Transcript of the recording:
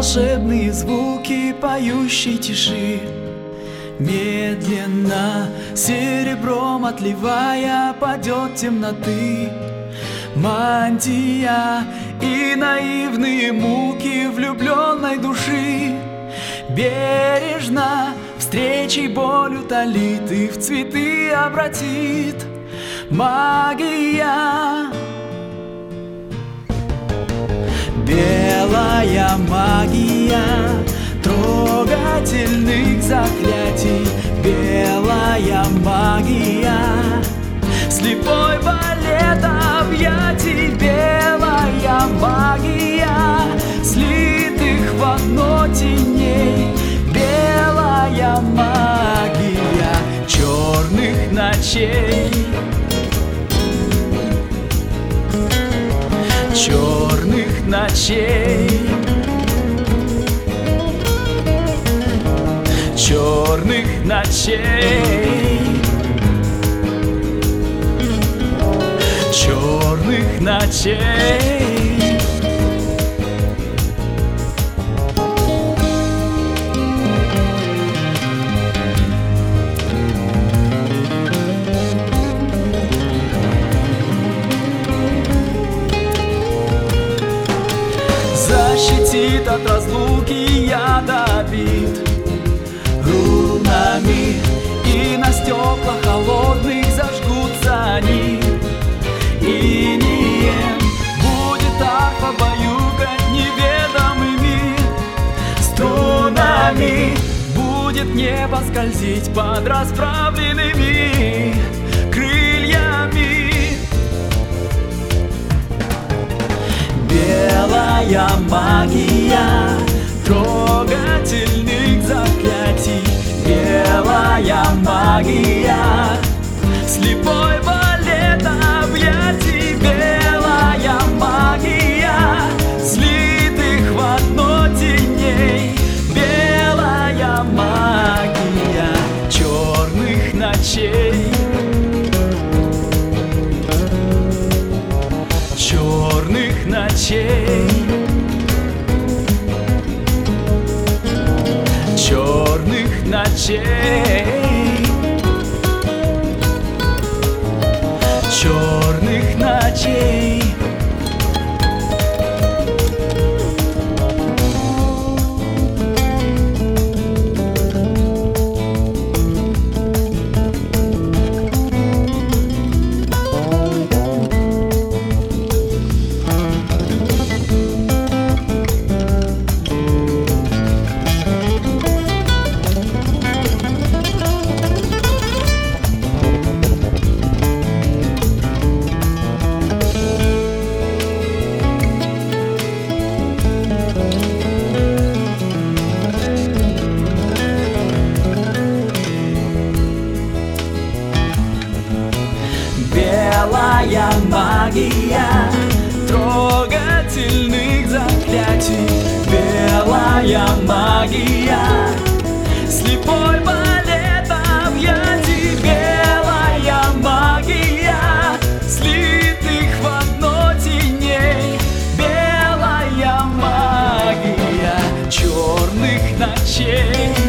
волшебные звуки поющей тиши. Медленно, серебром отливая, падет темноты мантия и наивные муки влюбленной души. Бережно встречей боль утолит и в цветы обратит магия. Белая магия трогательных заклятий, белая магия слепой балет объятий, белая магия слитых в одно теней, белая магия черных ночей, черных ночей, черных ночей, черных ночей. Защитит от разлуки яд обид рунами, и на стеклах холодных зажгутся они. Инеем будет арфа баюкать неведомыми струнами, будет небо скользить под расправленными крыльями. Белая магия трогательных заклятий, белая магия слепой балет объятий, белая магия слитых в одно теней, белая магия черных ночей, черных ночей, черных ночей, черных ночей. Белая магия трогательных заклятий, белая магия слепой балет объятий, белая магия слитых в одно теней, белая магия черных ночей,